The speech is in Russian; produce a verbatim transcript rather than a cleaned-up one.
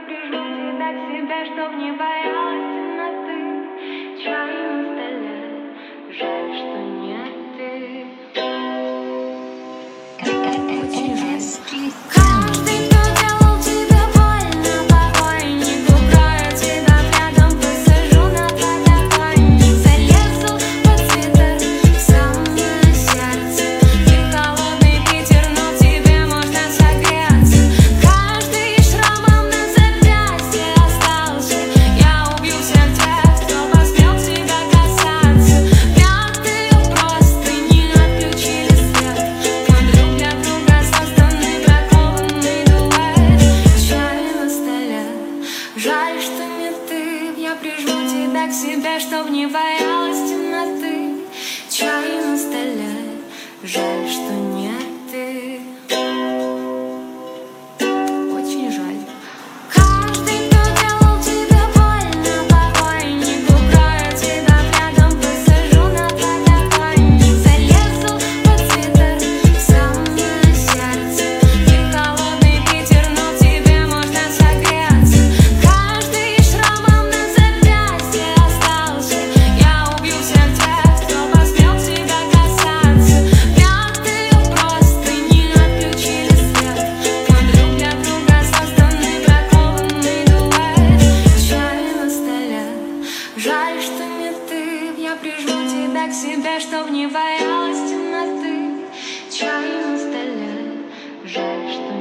прижму тебя к себе, чтоб не боялась темноты. Чай на столе, жаль, что не ты. Очень жаль. Каждый, кто делал тебе больно, покойник, укрою тебя рядом, посажу на подоконник, залезу под свитер в самое сердце. Ты холодный ветер, но в тебе можно согреться. Каждый шрамом на запястье остался. Я убью всех тех, кто посмел тебя касаться. Пятые простыни отключили свет. Мы друг для друга созданы, бракованный дуэт. Чай на столе, жаль, что не ты. Я прижму тебя к себе, чтоб не боялась темноты. Чай на столе, жаль, что не ты. Очень жаль. Каждый, кто делал тебе больно, покойник, укрою тебя рядом, посажу на подоконник, залезу под свитер в самое сердце. Ты холодный ветер, но в тебе можно согреться. Каждый шрамом на запястье остался. Я убью всех тех, кто посмел тебя касаться. Пятые простыни отключили свет. Мы друг для друга созданы, бракованный дуэт. Чай на столе, жаль, что не ты. Я прижму тебя к себе, чтоб не боялась темноты. Чай на столе, жаль, что